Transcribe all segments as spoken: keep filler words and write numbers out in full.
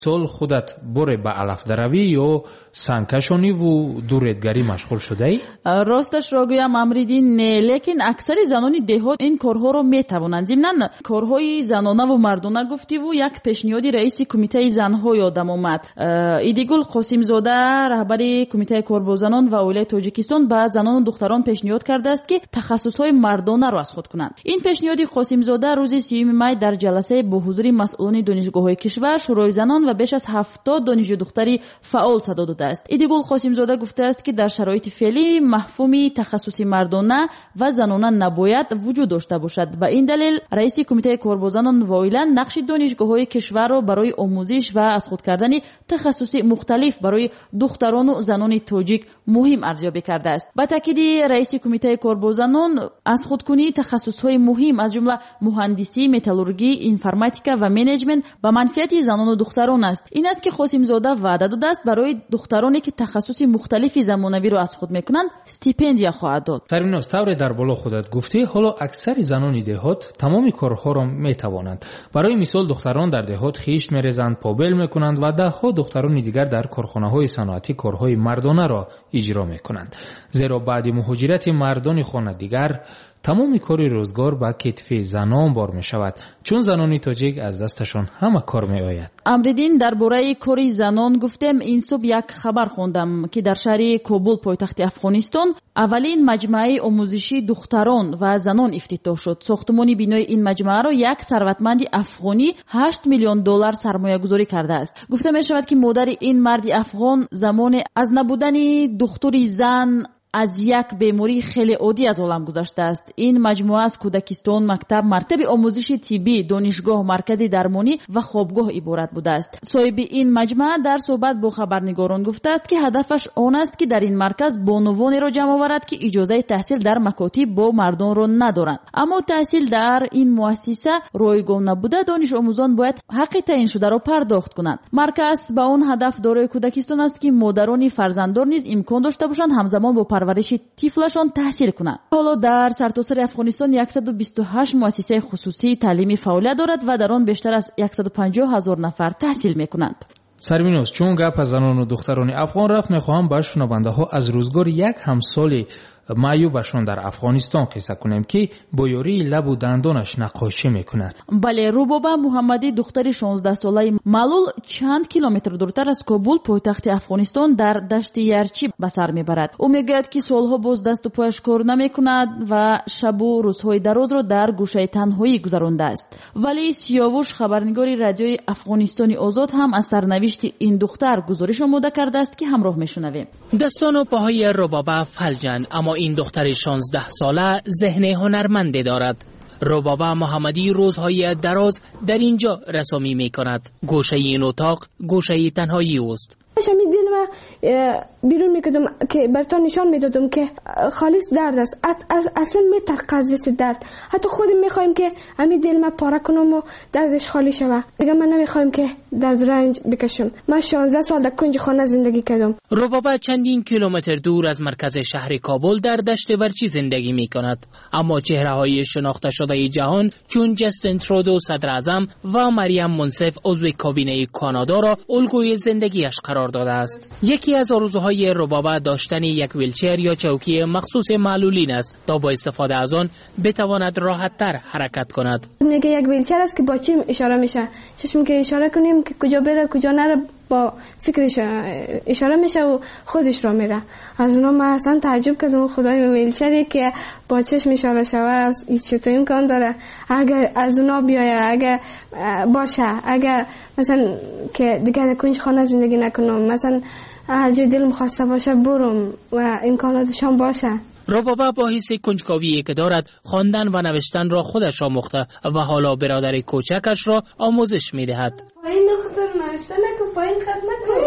سال خودت بره به علف دروی یا سنگکشانی و دوردگری مشغول شده ای؟ راستش را گویم امریدین نه، لیکن اکثر زنان دهات این کارها رو میتوانند. ضمن کارهای زنانه و مردانه گفتی و یک پیشنهادی رئیس کمیته زنها یادم اومد. ایدیگل قاسم زاده رهبر کمیته کاربازنان و اولیای تاجیکستان به زنان و دختران پیشنهاد کرده است که تخصصهای مردانه را از خود کنند. این پیشنهادی قاسم زاده روز سیوم می در جلسه با حضور مسئولان دانشگاه‌های کشور، شورای زنان و بیش از هفتاد دانشجو دختری فعال صدا داده است. ایدیگل قاسم زاده گفته است که در شرایط فعلی مفهومی تخصصی مردانه و زنانه نباید وجود داشته باشد. به این دلیل رئیس کمیته کاربازنان و اولیاء نقش دانشگاه‌های کشور را برای آموزش و از خود کردن تخصصی مختلف برای دختران و زنان تاجیک مهم ارزیابی کرده است. با تاکید رئیس کمیته کاربازنان از خودکنی تخصص‌های مهم از جمله مهندسی، متالورژی، انفرماتیکا و منیجمنت به منفعت زنان و دختران است. این است که قاسم زاده وعده داده است برای دخترانی که تخصص مختلفی زمانوی را از خود میکنند استیپندیا خواهد داد. سرمیناز طور در بالا خودت گفتی، حالا اکثر زنان دهات تمام کارها را میتوانند. برای مثال دختران در دهات خیشت میریزند، پابل میکنند و ده ها دختران دیگر در کارخانه‌های صنعتی کارهای مردانه را اجرا میکنند. زیرا بعد مهاجرت مردان خانه دیگر تمام کار روزگار با کتف زنان بار می شود، چون زنان تاجیک از دستشان همه کار می آید. امریدین درباره کار زنان گفتم. این صبح یک خبر خوندم که در شهر کابل پایتخت افغانستان اولین مجمع آموزشی دختران و زنان افتتاح شد. ساختمان بینای این مجمع را یک ثروتمند افغانی هشت میلیون دلار سرمایه گذاری کرده است. گفته می شود که مادر این مرد افغان زمان از نبودن دختری زن از یک بیماری خیلی عادی از عالم گذشته است. این مجموعه از کودکستان، مکتب، مرکز آموزشی طبی، دانشگاه، مرکز درمانی و خوابگاه عبارت بوده است. صاحب این مجموعه در صحبت با خبرنگاران گفته است که هدفش آن است که در این مرکز بانوانی را جمع آورد که اجازه تحصیل در مکاتب با مردان را ندارند، اما تحصیل در این مؤسسه رایگان نبوده دانش آموزان باید حق تعیین شده را پرداخت کنند. مرکز به اون هدف دارای کودکستان است که مادران فرزندان نیز امکان داشته باشند همزمان با پرورش طفلشان تحصیل کنند. حالا در سرتاسر افغانستان صد و بیست و هشت مؤسسه خصوصی تعلیمی فعالیت دارد و در آن بیشتر از صد و پنجاه هزار نفر تحصیل میکنند. سرمیناز چون گپ از زنان و دختران افغان رفت، میخواهم با شنونده ها از روزگار یک همسال معیوبشان در افغانستان قصه کنیم که با یاری لب و دندانش نقاشی میکند. بله، روبابا محمدی دختر شانزده ساله معلول چند کیلومتر دورتر از کابل پایتخت افغانستان در دشت یرچی به سر میبرد. او میگوید که سالها باز دست و پایش کار نمیکند و شب و روزهای دراز را در گوشه تنهایی گذرانده است. ولی سیاوش خبرنگار رادیوی افغانستانی آزاد هم از سرنوشت این دختر گزارش آماده کرده است که همراه میشنویم. دستان و پاهای روبابا فلجن، اما این دختر شانزده ساله ذهن هنرمندی دارد. روبابا محمدی روزهای دراز در اینجا رسامی می کند. گوشه این اتاق گوشه تنهایی است. شمی دل ما بیرون میکردم که برتان نشان میدادم که خالص درد است. اصلا میترقه از دست درد. حتی خودم میخوایم که امی دل ما پاره کنم و دردش خالی شود. دیگه من نمیخوایم که درد رنج بکشم. من شانزده سال در کنج خانه زندگی کردم. روبابا چندین کیلومتر دور از مرکز شهر کابل در دشت ورچی زندگی میکند، اما چهره های شناخته شده جهان چون جستین ترودو صدر اعظم و مریم منصف عضو کابینه کانادا را الگوی زندگیش قرار داده است. یکی از آرزوهای روبابا داشتن یک ویلچر یا چوکی مخصوص معلولین است تا با استفاده از آن بتواند راحت تر حرکت کند. میگه یک ویلچر است که با چشم اشاره میشه، چشم که اشاره کنیم که کجا بره کجا نره با فکرش اشاره میشه و خودش را میره. از اونها من اصلا تعجب کردم، خدای ویلچری که با چشم اشاره شوه از این چطور امکان داره؟ اگر از اونها بیایه، اگر باشه، اگر مثلا که دیگر کنج خانه زندگی نکنم، مثلا هر جای دلم خواسته باشه برم و امکاناتشان باشه. روبابا با حس کنجکاویی که دارد خواندن و نوشتن را خودش آموخته و حالا برادر کوچکش را آموزش میدهد. این دختر نوشته نکن، پایین خط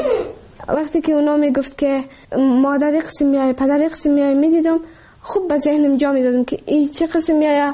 نکن. وقتی که اونا میگفت که مادر قسم میای پدر قسم میای میدیدم، خوب به ذهنم جا میدادم که این چه قسم میای،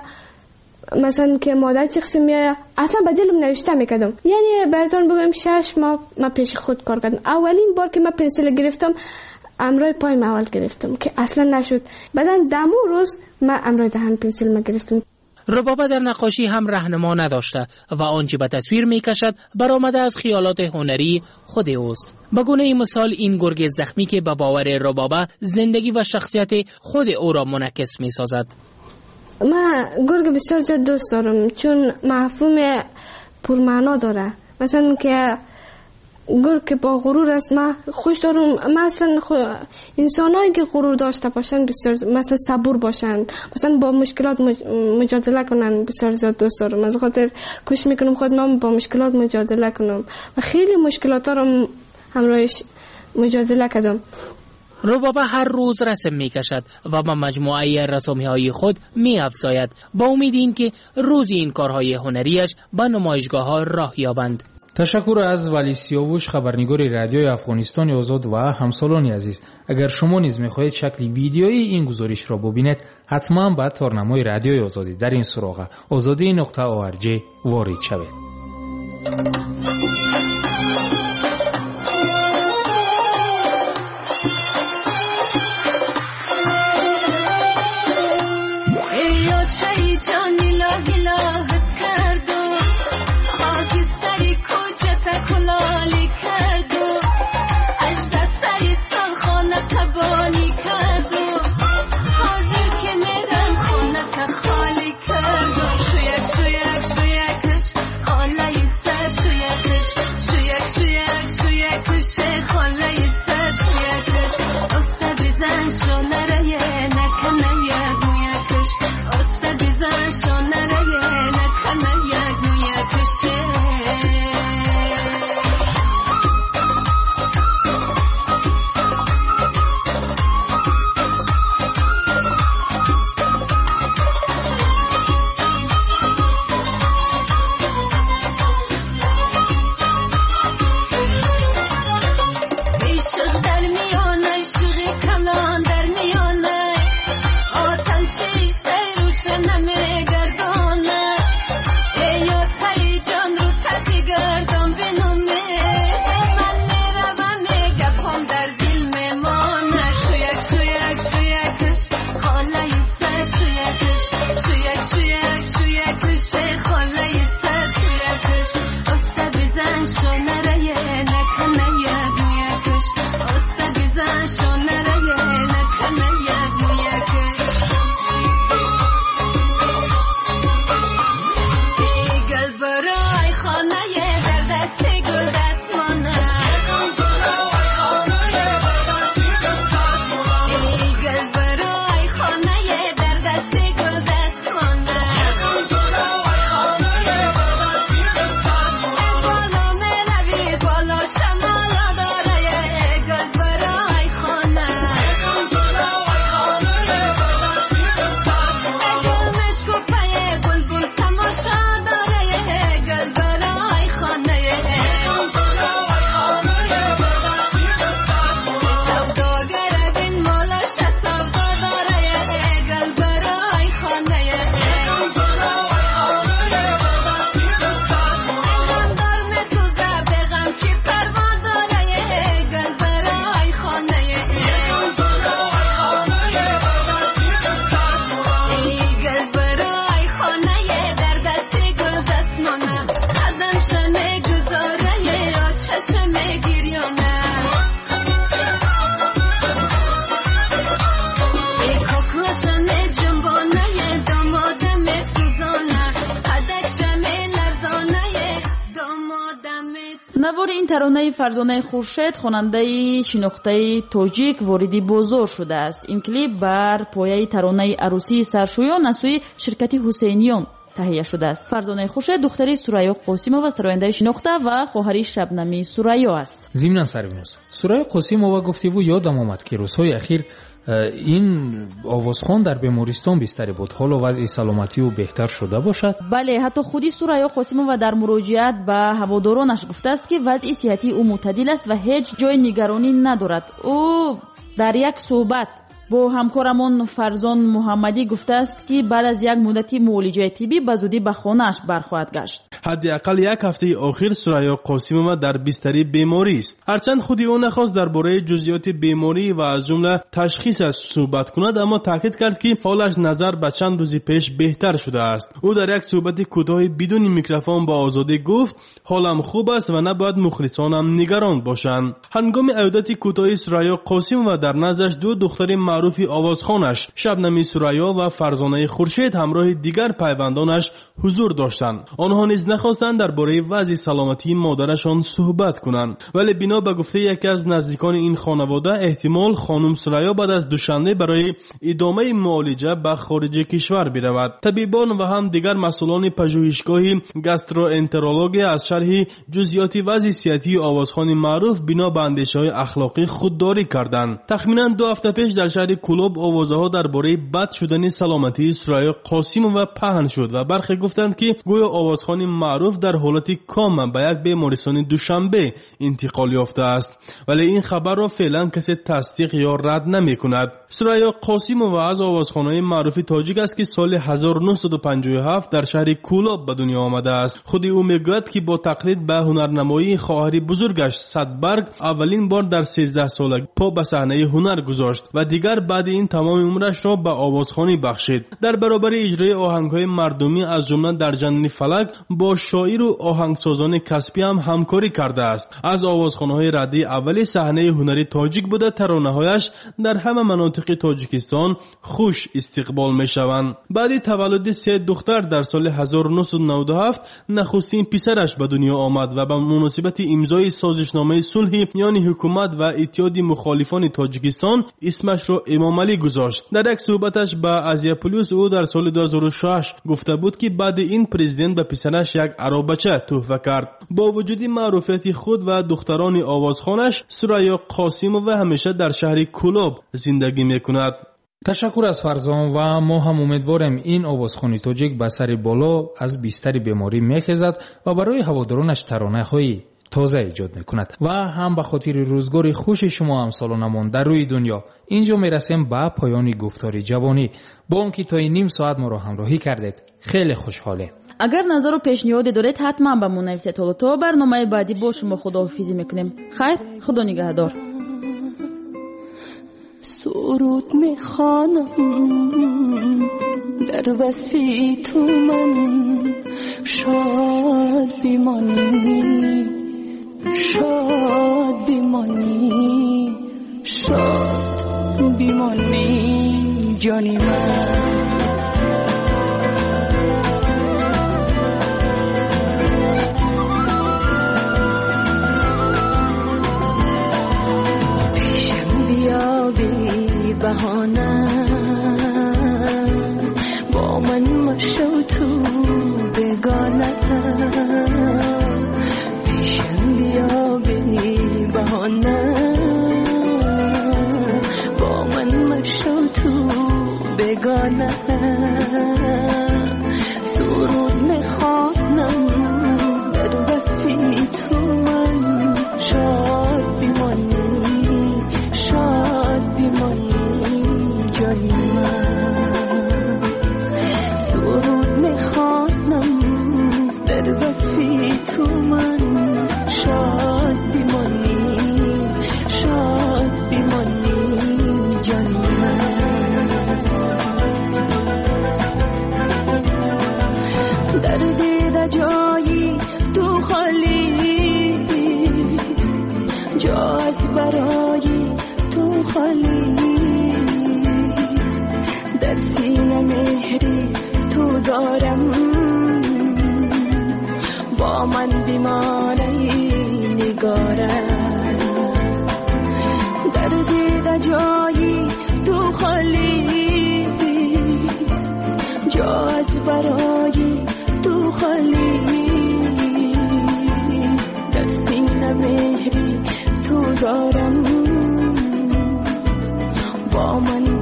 مثلا که مادر چه قسم میای، اصلا به دلم نوشته میکردم. یعنی براتون بگم شش ماه من پیش خود کار کردم. اولین بار که من پنسل گرفتم امروی پای اول گرفتم که اصلا نشد. بعدن دمو روز من امروی دهن پنسل ما گرفتم. ربابه در نقاشی هم راهنما نداشته و آنچه به تصویر میکشد برآمده از خیالات هنری خود اوست. به گونه مثال این گرگ زخمی که به باور ربابه زندگی و شخصیت خود او را منعکس میسازد. من گرگ بسیار زیاد دوست دارم چون مفهوم پرمعنا داره. مثلا که گرگ که با غرور است من خوش دارم. مثلا انسانایی که غرور داشته باشن بسیار مثلا صبور باشن، مثلا با مشکلات مجادله کنن بسیار زیاد دوست دارم. از خاطر کوشش میکنم خود من با مشکلات مجادله کنم و خیلی مشکلات رو همراهش مجادله کردم. ربابه هر روز رسم می کشد و با مجموعه رسومی های خود می افزاید با امید این که روزی این کارهای هنریش به نمایشگاه ها راه یابند. تشکر از ولی سیاوش، خبرنگار رادیوی افغانستان آزاد و همسالان عزیز. اگر شما نیز می‌خواهید شکل ویدیویی این گزارش را ببینید، حتما به تارنمای رادیوی آزادی در این سراغ آزادی نقطه او ار جی وارد شوید. نوار این ترانه فرزانه خورشید خواننده شناخته تاجیک واردی بازار شده است. این کلیپ بر پایه ترانه عروسی سرشویان از سوی شرکت حسینیان تهیه شده است. فرزانه خورشید دختری سریا قاسیمووا سراینده شناخته و خواهری شبنمی سریا است. ضمن سربنوس سریا قاسیمووا گفتگو یادم آمد که روزهای اخیر این آوازخوان در بیمارستان بستری بود. حالا وضع سلامتی او بهتر شده باشد؟ بله، حتی خودی سریا قاسیمووا در مراجعت به هوادارانش گفته است که وضع صحتی او معتدل است و هیچ جای نگرانی ندارد. او در یک صحبت با همکارمون فرزان محمدی گفته است که بعد از یک مدتی معالجه طبی به زودی به خانه‌اش برخواهد گشت. حداقل یک هفته اخیر سریا قاسمووا در بستری بیماری است. هرچند خودی او نخواست درباره جزئیات بیماری و از جمله تشخیصش صحبت کند، اما تاکید کرد که حالش نظر به چند روز پیش بهتر شده است. او در یک صحبت کوتاه بدون میکروفون با آزادی گفت حالم خوب است و نباید مخلصانم نگران باشند. هنگام عودت کوتاه سریا قاسمووا در نزدش دو دختر معروف آوازخوانش شبنمی سریا و فرزانه خورشید همراه دیگر پیوندانش حضور داشتند. آنها نیز نخواستند درباره وضع سلامتی مادرشان صحبت کنند، ولی بنا به گفته یکی از نزدیکان این خانواده احتمال خانم سریا بعد از دوشنبه برای ادامه معالجه به خارج کشور برود. طبیبان و هم دیگر مسئولان پژوهشگاه گاستروانترولوژی از شرح جزئیات وضع صحتی آوازخوان معروف بنا به اندیشه‌های اخلاقی خودداری کردند. تخمینا دو هفته پیش در شهر کولوب آوازها درباره بد شدن سلامتی سریا قاسمووا پهن شد و برخی گفتند که گویا آوازخوان معروف در حالت کام به یک بیمارستان دوشنبه انتقال یافته است، ولی این خبر را فعلا کسی تصدیق یا رد نمی کند. سریا قاسمووا از آوازخوان‌های معروف تاجیک است که سال هزار و نهصد و پنجاه و هفت در شهر کولوب به دنیا آمده است. خود او میگوید که با تقلید به هنرنمایی خواهر بزرگش صدبرگ اولین بار در سیزده سالگی پا به صحنه هنر گذاشت و دیگر بعد این تمام عمرش را به آوازخوانی بخشید. در برابر اجرای آهنگ‌های مردمی از جمله در جنین فلک با شاعر و آهنگسازان کسبی هم همکاری کرده است. از آوازخوان‌های رده اولی صحنه هنری تاجیک بوده ترانه‌هایش در همه مناطق تاجیکستان خوش استقبال می‌شوند. بعد تولد سه دختر در سال هزار و نهصد و نود و هفت نخستین پسرش به دنیا آمد و به مناسبت امضای سازشنامه صلح میان حکومت و اتحاد مخالفان تاجیکستان اسمش را امام علی گذاشت. در یک صحبتش به آزیا پلوس او در سال دو هزار و شش گفته بود که بعد این پرزیدنت به پسرش یک عروبچه تحفه کرد. با وجود معروفیت خود و دختران آوازخوانش سریا قاسمووا همیشه در شهر کولوب زندگی میکند. تشکر از فرزان و ما هم امیدواریم این آوازخوانی تاجیک به سر بالا از بستر بیماری میخیزد و برای هوادارانش ترانه‌های تازه ایجاد میکند و هم به خاطر روزگار خوش شما همسالانمان در روی دنیا اینجا میرسیم به پایان گفتار جوانی. با اونکه تا این نیم ساعت ما را همراهی کردید خیلی خوشحاله. اگر نظر و پیشنهادی دارید حتما به ما نویسید. تا برنامه بعدی با شما خداحافظی میکنیم. خیر، خدا نگهدار. سرود میخوانم در وصف تو من، شاد بیمانی شاد بیمانی شاد بیمانی جانی من. بهانه با من مشو تو بگانه، پیشم بیا بی بهانه با من مشو تو بگانه. سرود میخوانم در وصفی تو من، شاد بیمانی شاد بیمانی جانی من. سرود میخوانم در وصفی تو من، شاد بیمانی شاد بیمانی جانی من. در دیده جایی تو خالی، جا از برای تو خالی، در سینه مهری تو دارم، با من بیماری نگارم. در دیده جایی تو خالی، جا از برای تو خالی، در سینه مهری تو دارم، با من